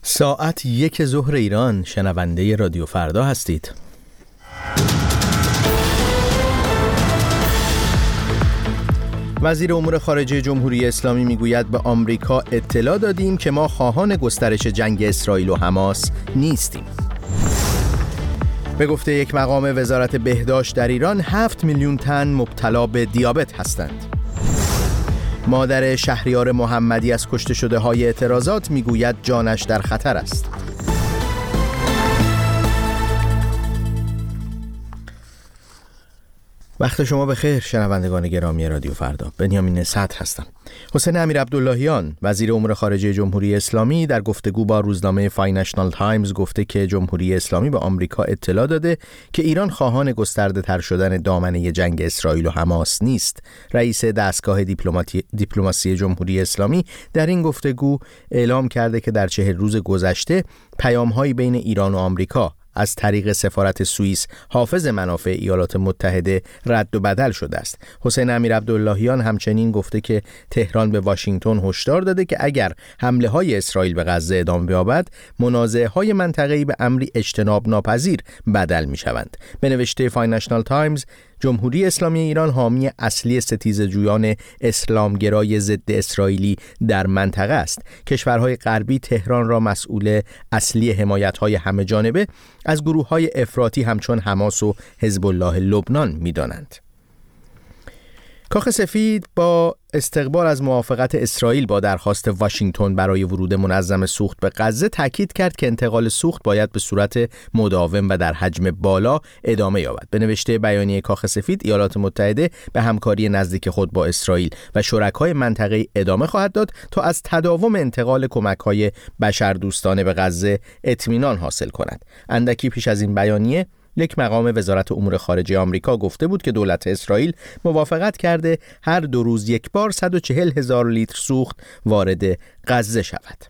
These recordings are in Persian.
ساعت 1 ظهر ایران، شنونده رادیو فردا هستید. وزیر امور خارجه جمهوری اسلامی میگوید به آمریکا اطلاع دادیم که ما خواهان گسترش جنگ اسرائیل و حماس نیستیم. به گفته یک مقام وزارت بهداشت در ایران 7 میلیون تن مبتلا به دیابت هستند. مادر شهریار محمدی از کشته شده های اعتراضات میگوید جانش در خطر است. وقت شما بخیر شنوندگان گرامی رادیو فردا. بنیامین صدر هستم. حسین امیرعبداللهیان وزیر امور خارجه جمهوری اسلامی در گفتگو با روزنامه فاینانشال تایمز گفته که جمهوری اسلامی به آمریکا اطلاع داده که ایران خواهان گسترده تر شدن دامنه جنگ اسرائیل و حماس نیست. رئیس دستگاه دیپلماسی جمهوری اسلامی در این گفتگو اعلام کرده که در 40 روز گذشته پیام‌هایی بین ایران و آمریکا از طریق سفارت سوئیس حافظ منافع ایالات متحده رد و بدل شده است. حسین امیرعبداللهیان همچنین گفته که تهران به واشنگتن هشدار داده که اگر حمله‌های اسرائیل به غزه ادامه یابد، منازعه‌های منطقه‌ای به امری اجتناب ناپذیر بدل می‌شوند. به نوشته فاینانشال تایمز، جمهوری اسلامی ایران حامی اصلی ستیزجویان اسلامگرای ضد اسرائیلی در منطقه است. کشورهای غربی تهران را مسئول اصلی حمایت‌های همه جانبه از گروه‌های افراطی همچون حماس و حزب الله لبنان می‌دانند. کاخ سفید با استقبال از موافقت اسرائیل با درخواست واشنگتن برای ورود منظم سوخت به غزه تاکید کرد که انتقال سوخت باید به صورت مداوم و در حجم بالا ادامه یابد. به نوشته بیانیه کاخ سفید، ایالات متحده به همکاری نزدیک خود با اسرائیل و شرکای منطقه‌ای ادامه خواهد داد تا از تداوم انتقال کمک‌های بشردوستانه به غزه اطمینان حاصل کند. اندکی پیش از این بیانیه یک مقام وزارت امور خارجه آمریکا گفته بود که دولت اسرائیل موافقت کرده هر 2 روز یک بار 140,000 لیتر سوخت وارد غزه شود.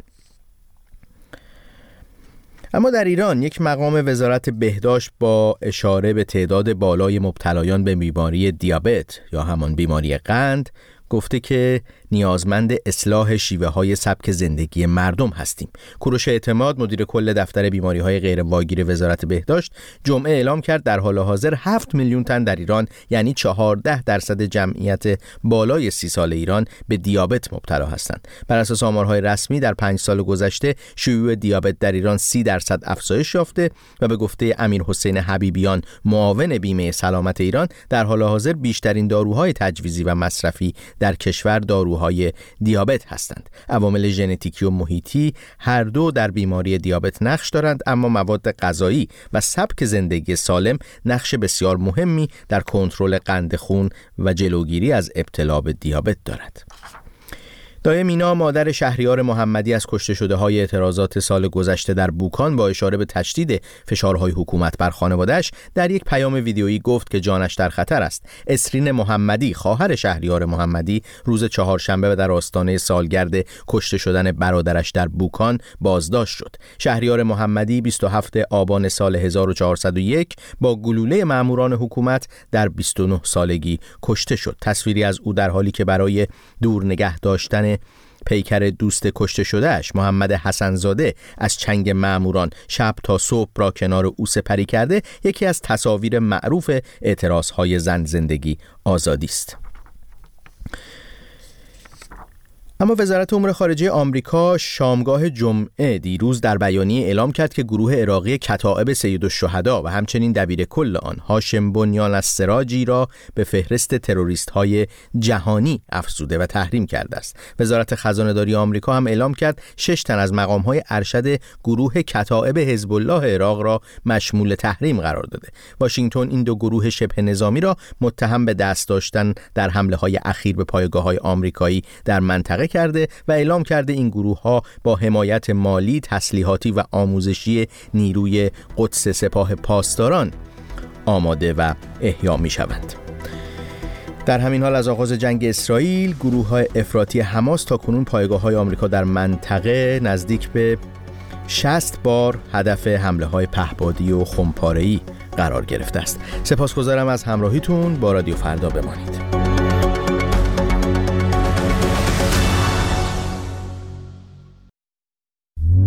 اما در ایران یک مقام وزارت بهداشت با اشاره به تعداد بالای مبتلایان به بیماری دیابت یا همان بیماری قند گفته که نیازمند اصلاح شیوه‌های سبک زندگی مردم هستیم. کوروش اعتماد مدیر کل دفتر بیماری‌های غیر واگیر وزارت بهداشت جمعه اعلام کرد در حال حاضر 7 میلیون تن در ایران، یعنی 14% جمعیت بالای 30 سال ایران به دیابت مبتلا هستند. بر اساس آمارهای رسمی در 5 سال گذشته شیوع دیابت در ایران 30% افزایش یافته و به گفته امیرحسین حبیبیان معاون بیمه سلامت ایران در حال حاضر بیشترین داروهای تجویزی و مصرفی در کشور داروهای دیابت هستند. عوامل ژنتیکی و محیطی هر دو در بیماری دیابت نقش دارند، اما مواد غذایی و سبک زندگی سالم نقش بسیار مهمی در کنترل قند خون و جلوگیری از ابتلا به دیابت دارد. دایه مینا مادر شهریار محمدی از کشته شده های اعتراضات سال گذشته در بوکان با اشاره به تشدید فشارهای حکومت بر خانواده‌اش در یک پیام ویدیویی گفت که جانش در خطر است. اسرین محمدی خواهر شهریار محمدی روز چهارشنبه در آستانه سالگرد کشته شدن برادرش در بوکان بازداشت شد. شهریار محمدی 27 آبان سال 1401 با گلوله ماموران حکومت در 29 سالگی کشته شد. تصویری از او در حالی که برای دور نگه داشتن پیکر دوست کشته شدهش محمد حسن‌زاده از چنگ ماموران شب تا صبح را کنار او سپری کرده یکی از تصاویر معروف اعتراضهای زن زندگی آزادی است. اما وزارت امور خارجه آمریکا شامگاه جمعه دیروز در بیانیه اعلام کرد که گروه عراقی کتائب سیدالشهدا و همچنین دبیر کل آن هاشم بنیان السراجی را به فهرست تروریست‌های جهانی افزوده و تحریم کرده است. وزارت خزانه‌داری آمریکا هم اعلام کرد 6 تن از مقام‌های ارشد گروه کتائب حزب الله عراق را مشمول تحریم قرار داده. واشنگتن این دو گروه شبه نظامی را متهم به دست داشتن در حمله‌های اخیر به پایگاه‌های آمریکایی در منطقه کرده و اعلام کرده این گروه‌ها با حمایت مالی، تسلیحاتی و آموزشی نیروی قدس سپاه پاسداران آماده و احیا می‌شوند. در همین حال از آغاز جنگ اسرائیل، گروه‌های افراطی حماس تاکنون پایگاه‌های آمریکا در منطقه نزدیک به 60 بار هدف حمله‌های پهپادی و خمپاره‌ای قرار گرفته است. سپاسگزارم از همراهیتون. با رادیو فردا بمانید.